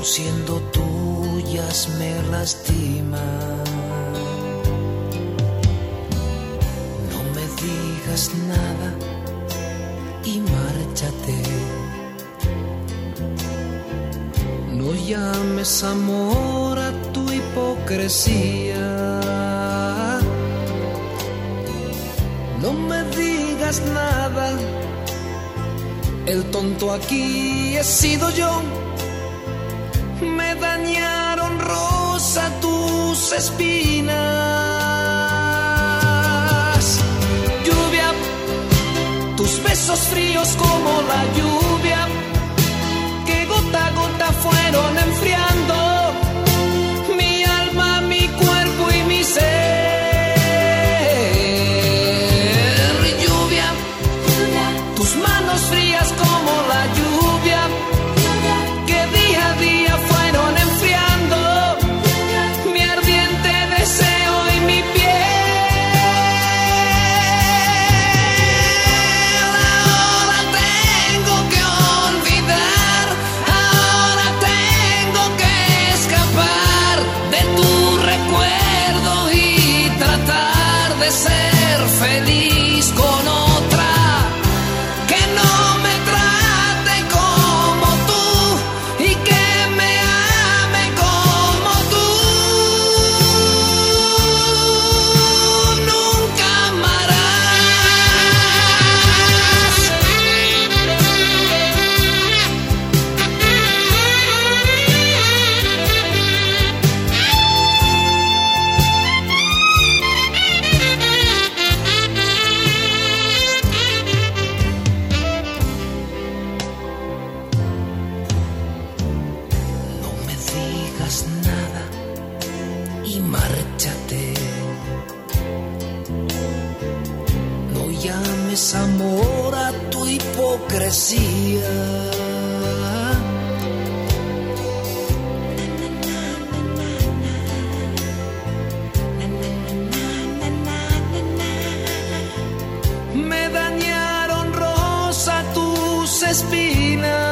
siendo tuyas me lastiman. No me digas nada y márchate. No llames amor a tu hipocresía. No me digas nada, el tonto aquí he sido yo. Me dañaron, rosa, tus espinas. Lluvia, tus besos fríos como la lluvia, que gota a gota fueron enfriando mi alma, mi cuerpo y mi ser. Lluvia, tus manos frías como la lluvia, que día a día fueron enfriando mi ardiente deseo y mi piel. Ahora tengo que olvidar, ahora tengo que escapar de tu recuerdo y tratar de ser feliz con otra que no me trate como tú y que me ame como tú. Nunca amarás. No me digas nada y márchate. No llames amor a tu hipocresía. Me dañaron, rosa, tus espinas.